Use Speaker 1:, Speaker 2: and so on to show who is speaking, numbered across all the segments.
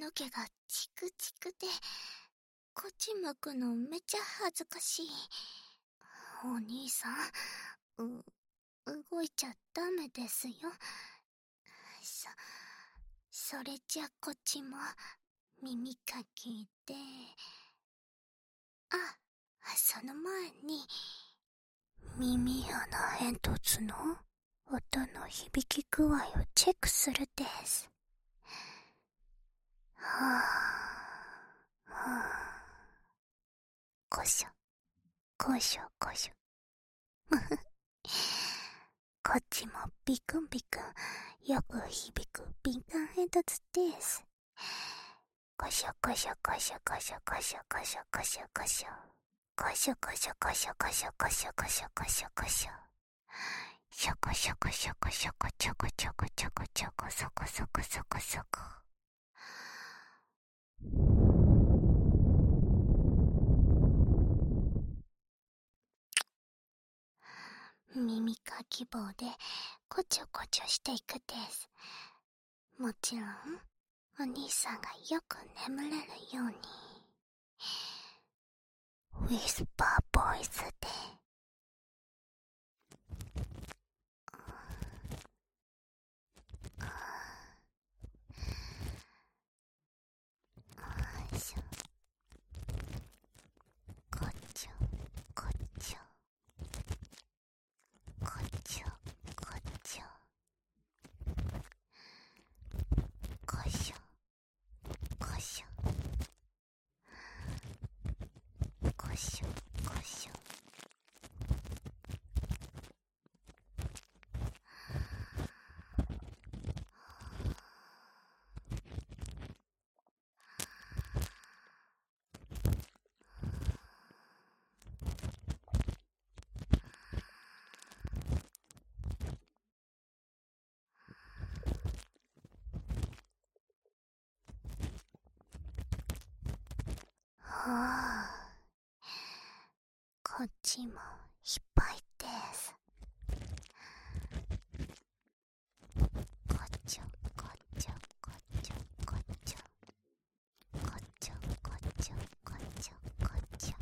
Speaker 1: の毛がチクチクで、こっち向くのめっちゃ恥ずかしい。お兄さん、動いちゃダメですよ。それじゃこっちも耳かきで、その前に、耳穴煙突の音の響き具合をチェックするです。こしょ、こしょこしょ。こっちもビクンビクンよく響く敏感煙突です。こしょこしょこしょこしょこしょこしょこしょこしょ。こしょこしょこしょこしょこしょこしょこしょこしょ。しょこしょこしょこしょこちょこちょこちょこちょこそこそこそこそこ。耳かき棒でこちょこちょしていくです。もちろんお兄さんがよく眠れるようにウィスパーボイスでこちょこちょこちょこちょこしょこしょこしょこしょ。こっちもいっぱいです。こっちょこっちょこっちょこっちょこっちょこっちょこっちょこっちょ。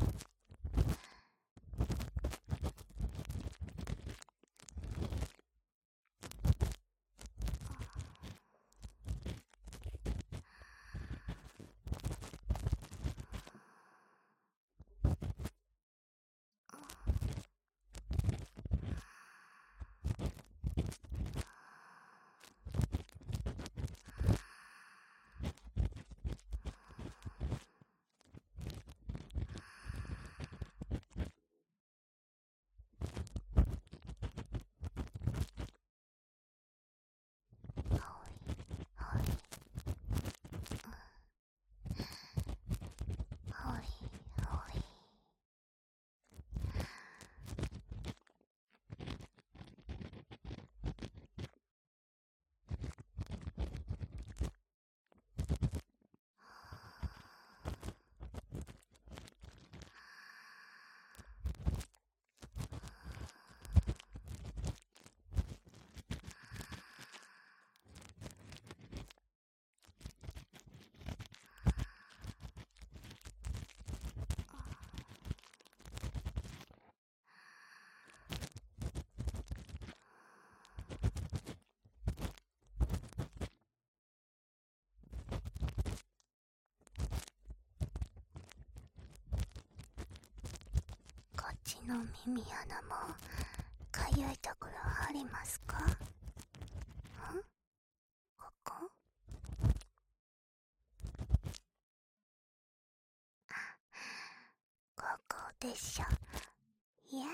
Speaker 1: こっちの耳穴もかゆいところありますか？ここ？ここでしょ。Yes。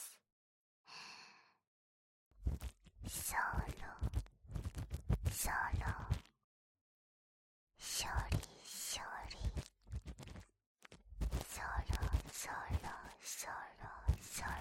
Speaker 1: そろそろしょりしょりそろそろそろそろ。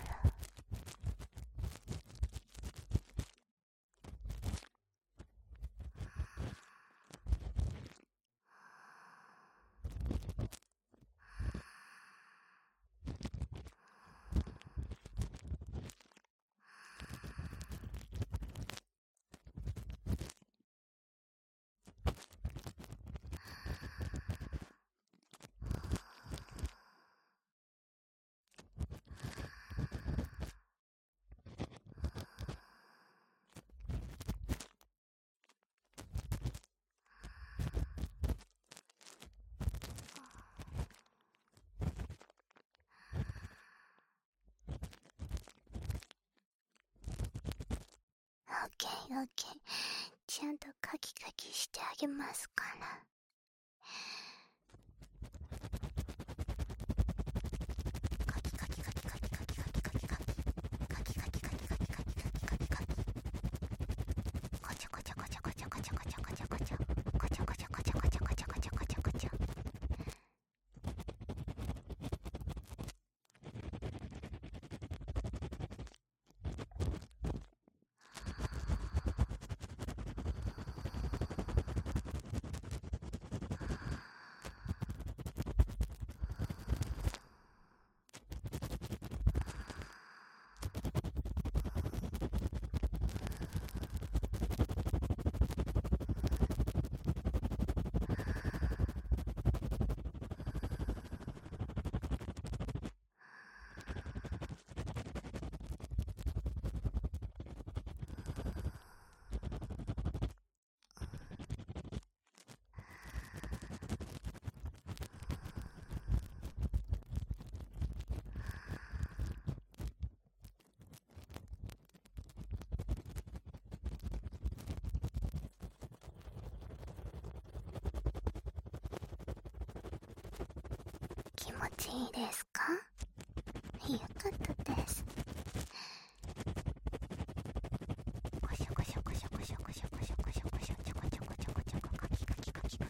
Speaker 1: オッケー。ちゃんとカキカキしてあげますから。カキカキカキカキカキカキカキカキカキカキカキカキカキカキカキカキカキコチョコチョコチョコチョコチョコチョコチョコチョコチョコチョコチョコチョコチョコチョコチョコチョコチョコチョ。気持ちいいですか？よかったです。コショコショコショコショコショコショコショコショチョコチョコチョコチョコカキカキカキカキ。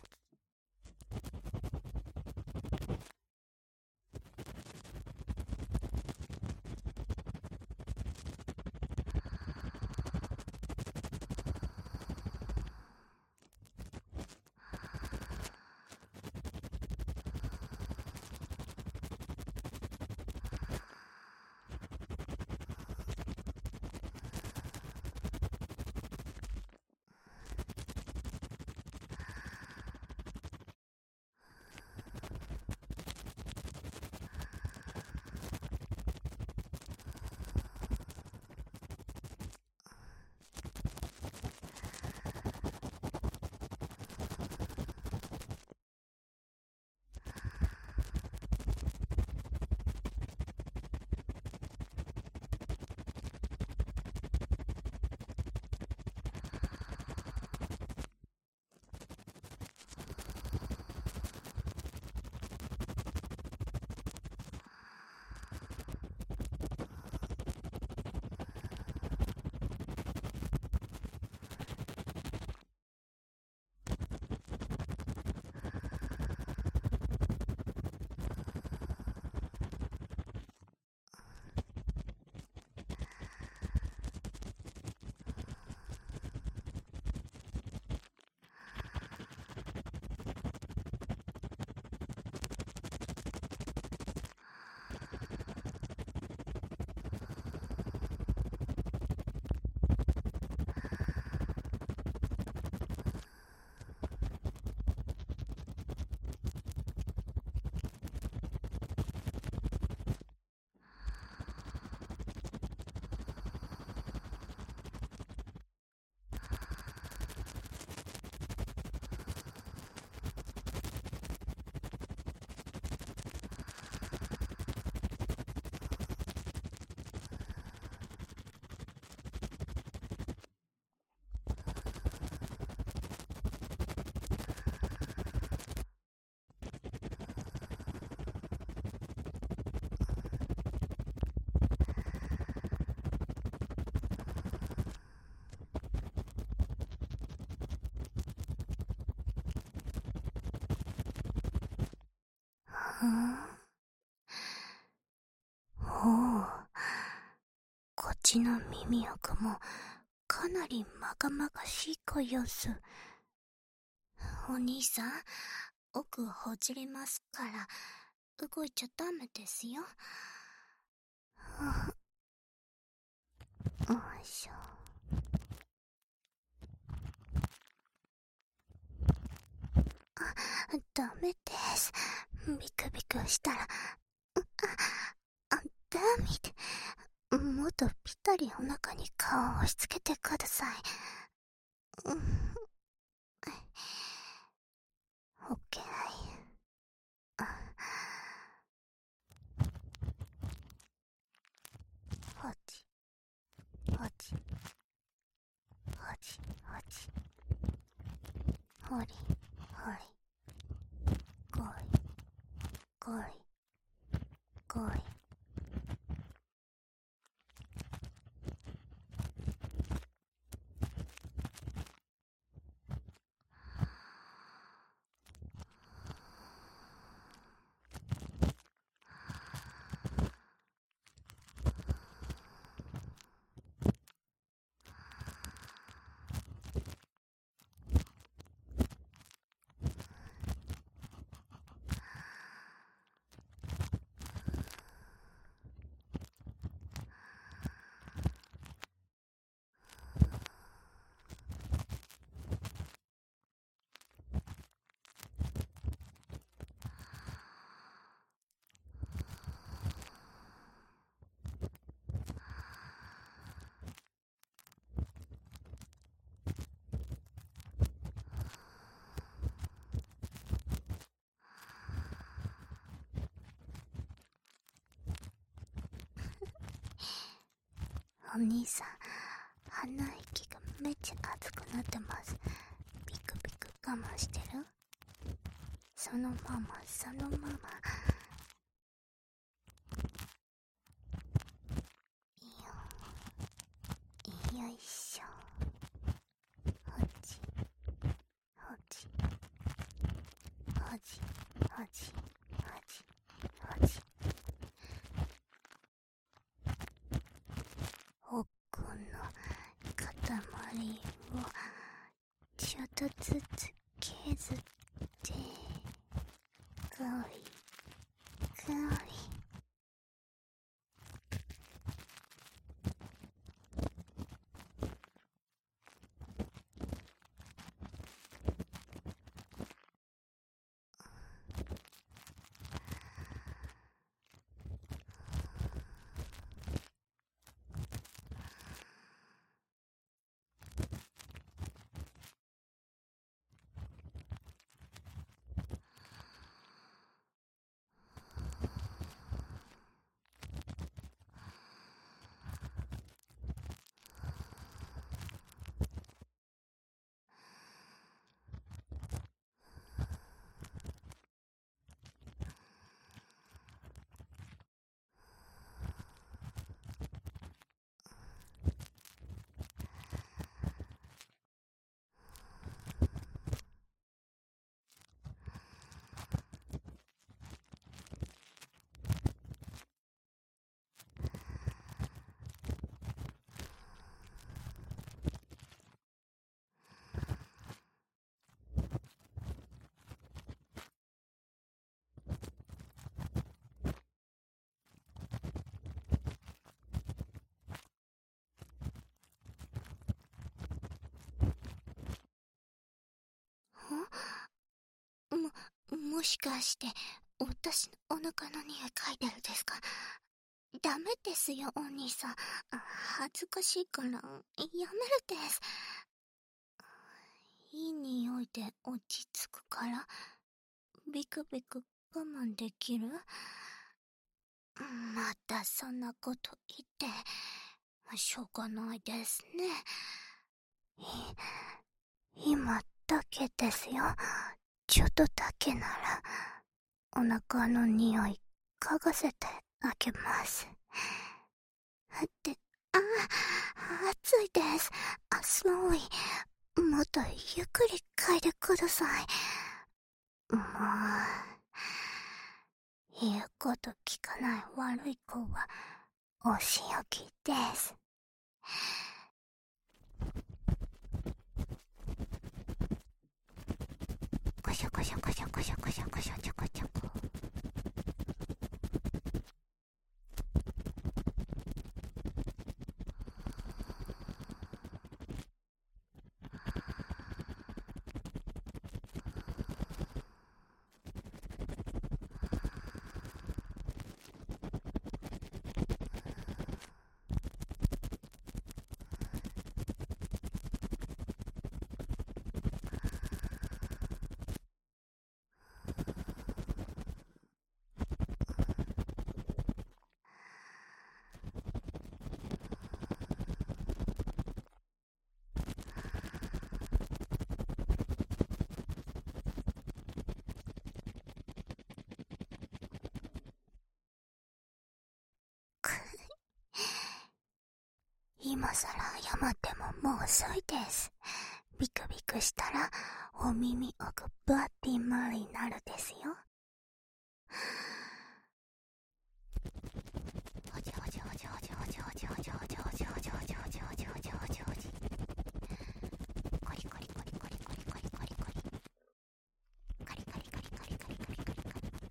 Speaker 1: おお、こっちの耳奥もかなりまがまがしいご様子。お兄さん、奥ほじりますから動いちゃダメですよ。よいしょ。ダメです。ビクビクしたら、ダメ。もっとぴったりお腹に顔を押し付けてください。オッケー。ほじほじほほりほり、ごりごりごり。お兄さん、鼻息がめっちゃ熱くなってます。ビクビク我慢してる？そのままそのまま。よいしょ。ほじほじほじほじほじほじ。奥の塊をちょっとずつ削ってゴリゴリ。もしかして私のお腹の匂い嗅いでるんですか？ダメですよお兄さん、恥ずかしいからやめるです。いい匂いで落ち着くからビクビク我慢できる？またそんなこと言ってしょうがないですね。今だけですよ。ちょっとだけならお腹の匂い嗅がせてあげます。で、暑いです。スローリー、もっとゆっくり嗅いでください。もう言うこと聞かない悪い子はお仕置きです。こしょこしょこしょこしょこしょこしょちょこちょこ。 今さら謝ってももう遅いです。ビクビクしたらお耳奥ブラッディマリになるですよ。ほじほじほじほじほじほじほじほじほじほじほじほじほじほじほじほじ。コリコリコリコリコリコリコリコリ。カリカリカリカリカリカリカリカリ。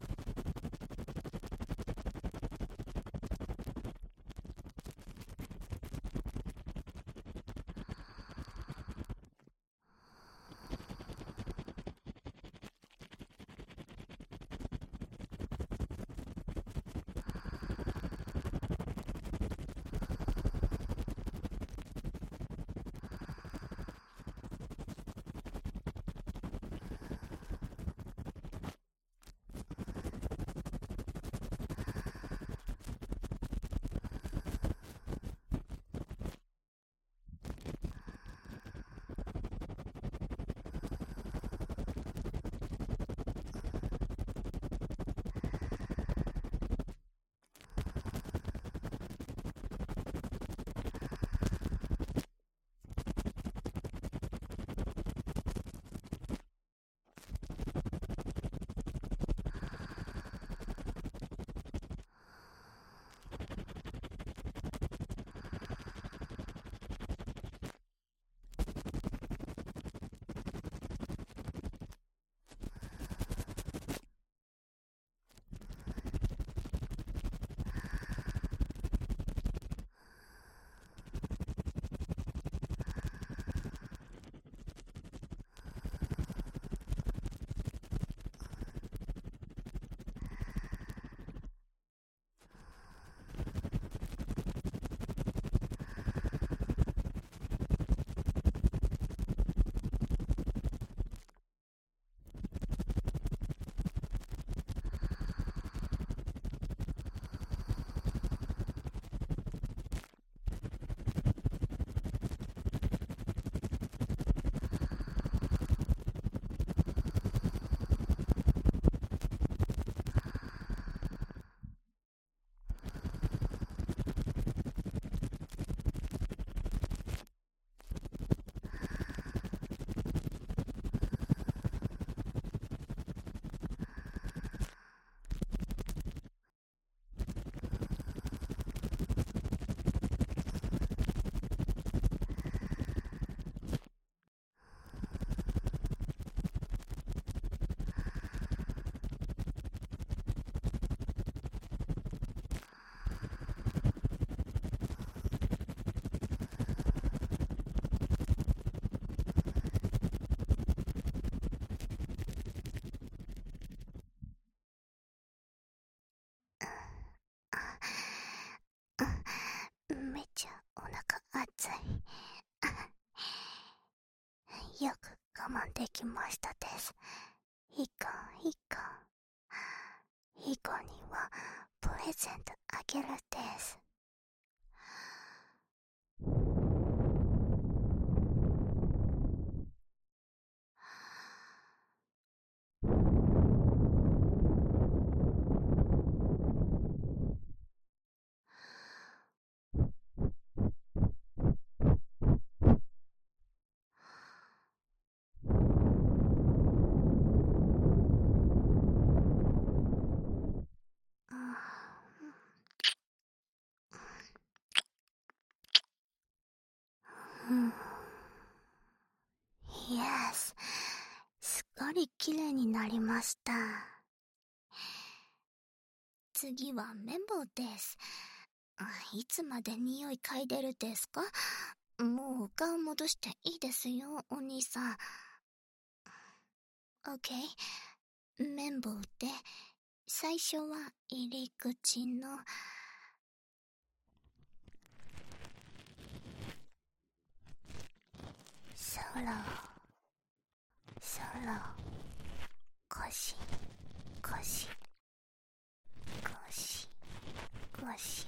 Speaker 1: めっちゃお腹熱い。よく我慢できましたです。いかんいかん。いかにはプレゼントあげるです。Yes、すっかり綺麗になりました。次は綿棒です。いつまで匂い嗅いでるですか？もうお顔戻していいですよ、お兄さん。OK。綿棒で、最初は入り口の、そろ、そろ、腰、腰、腰、腰。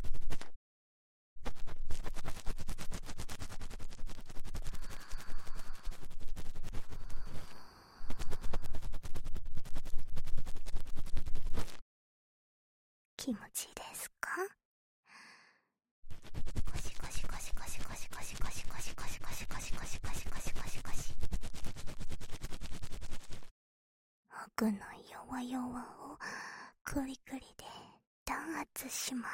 Speaker 1: 気持ちいいですか？ゴシゴシゴシゴシゴシゴシゴシゴシゴシゴシゴシゴシゴシゴシゴシゴシ。奥の弱々をクリクリで弾圧します。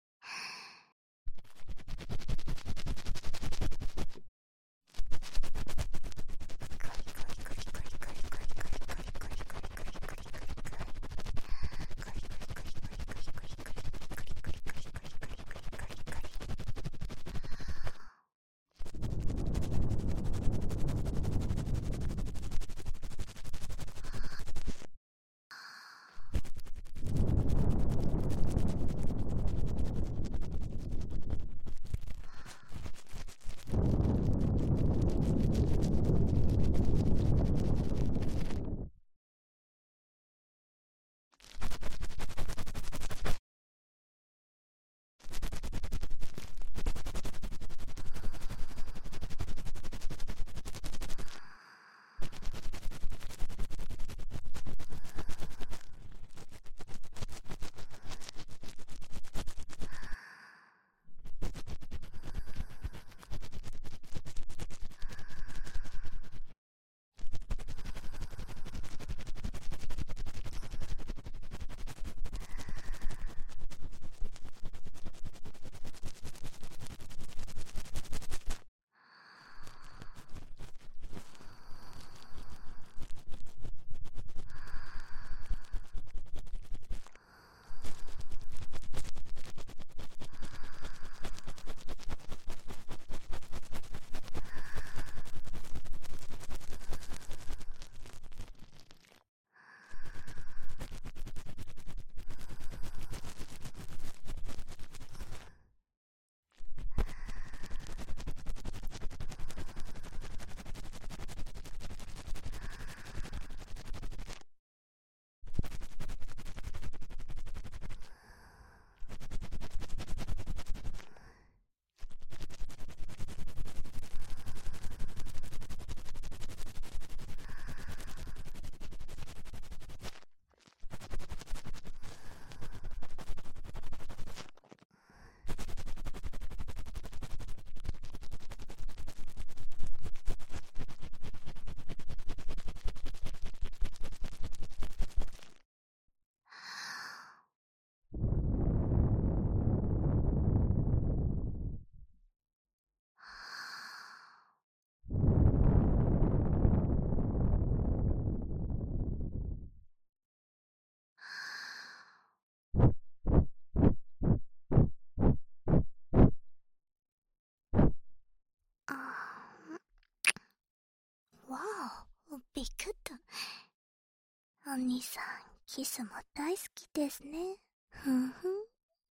Speaker 1: わお、びっくった。お兄さん、キスも大好きですね。ふんふん。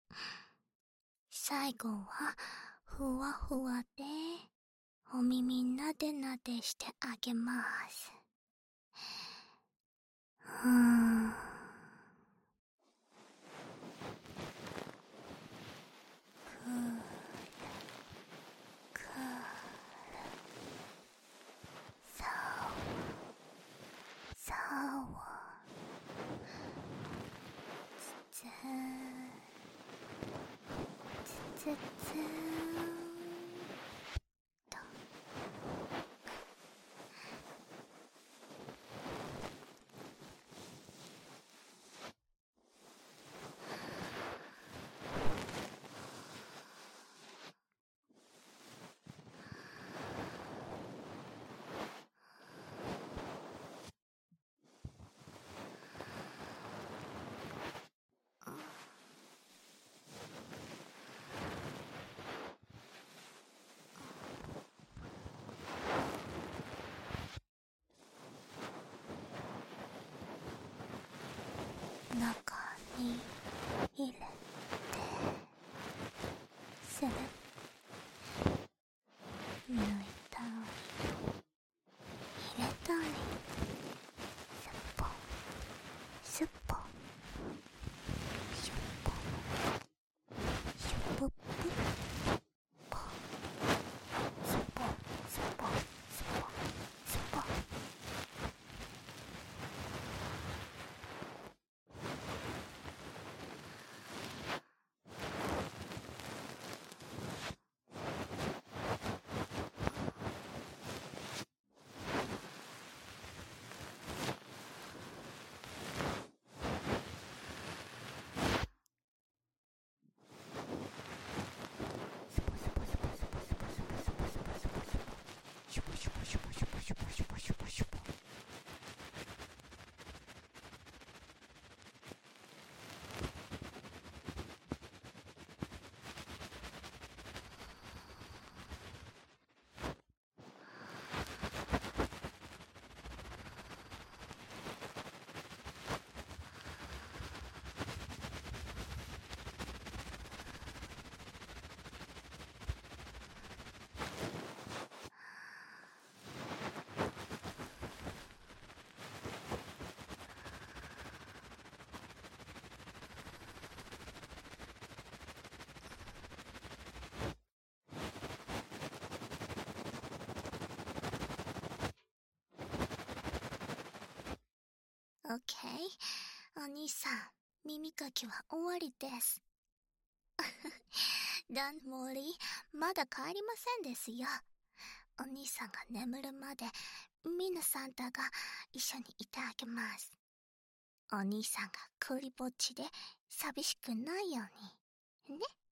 Speaker 1: 最後は、ふわふわで、お耳なでなでしてあげます。ふーん。くーさわさわつつつつつーんと。 オッケー。お兄さん、耳かきは終わりです。Don't worry、まだ帰りませんですよ。お兄さんが眠るまで、みんなサンタが一緒にいてあげます。お兄さんがクリぼっちで寂しくないように。ね。